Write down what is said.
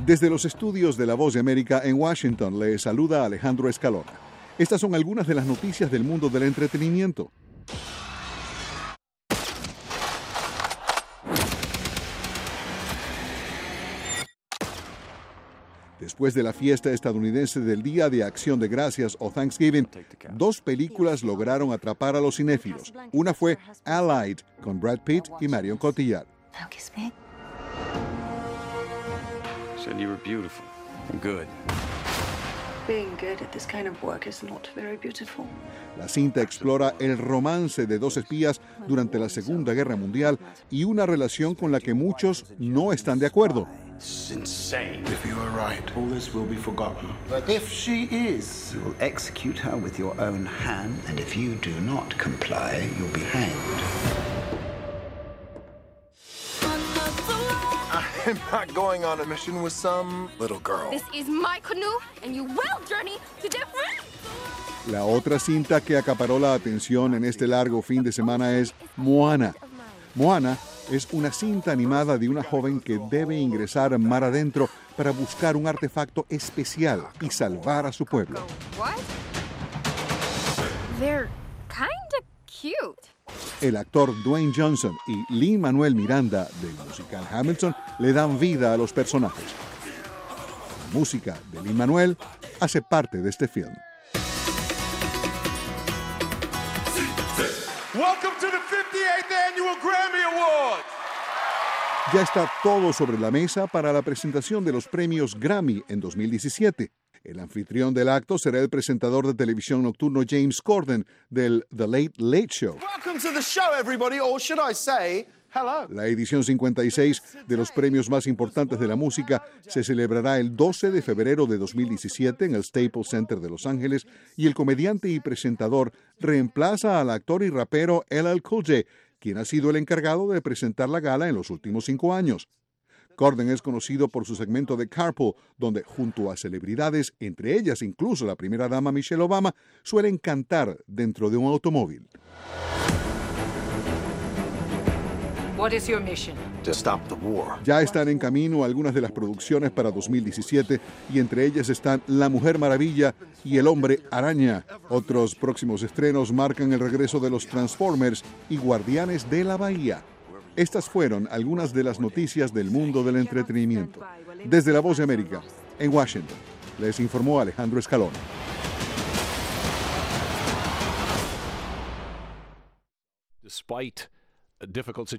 Desde los estudios de La Voz de América en Washington, le saluda Alejandro Escalona. Estas son algunas de las noticias del mundo del entretenimiento. Después de la fiesta estadounidense del Día de Acción de Gracias o Thanksgiving, dos películas lograron atrapar a los cinéfilos. Una fue Allied, con Brad Pitt y Marion Cotillard. Said you were beautiful and good. Being good at this kind of work is not very beautiful. La cinta explora el romance de dos espías durante la Segunda Guerra Mundial y una relación con la que muchos no están de acuerdo. It's insane. If you are right, all this will be forgotten. But if she is, you will execute her with your own hand, and if you do not comply, you'll be hanged. I'm not going on a mission with some little girl. This is my canoe, and you will journey to different. La otra cinta que acaparó la atención en este largo fin de semana es Moana. Moana es una cinta animada de una joven que debe ingresar mar adentro para buscar un artefacto especial y salvar a su pueblo. What? They're kinda cute. El actor Dwayne Johnson y Lin-Manuel Miranda del musical Hamilton le dan vida a los personajes. La música de Lin-Manuel hace parte de este film. Welcome to the 58th Annual Grammy Awards. Ya está todo sobre la mesa para la presentación de los premios Grammy en 2017. El anfitrión del acto será el presentador de televisión nocturno James Corden del The Late Late Show. Welcome to the show, everybody, or should I say, hello. La edición 56 de los premios más importantes de la música se celebrará el 12 de febrero de 2017 en el Staples Center de Los Ángeles y el comediante y presentador reemplaza al actor y rapero LL Cool J, quien ha sido el encargado de presentar la gala en los últimos 5 años. Corden es conocido por su segmento de Carpool, donde junto a celebridades, entre ellas incluso la primera dama Michelle Obama, suelen cantar dentro de un automóvil. What is your mission? To stop the war. Ya están en camino algunas de las producciones para 2017 y entre ellas están La Mujer Maravilla y El Hombre Araña. Otros próximos estrenos marcan el regreso de los Transformers y Guardianes de la Bahía. Estas fueron algunas de las noticias del mundo del entretenimiento. Desde La Voz de América, en Washington, les informó Alejandro Escalona. Despite a difficult situation.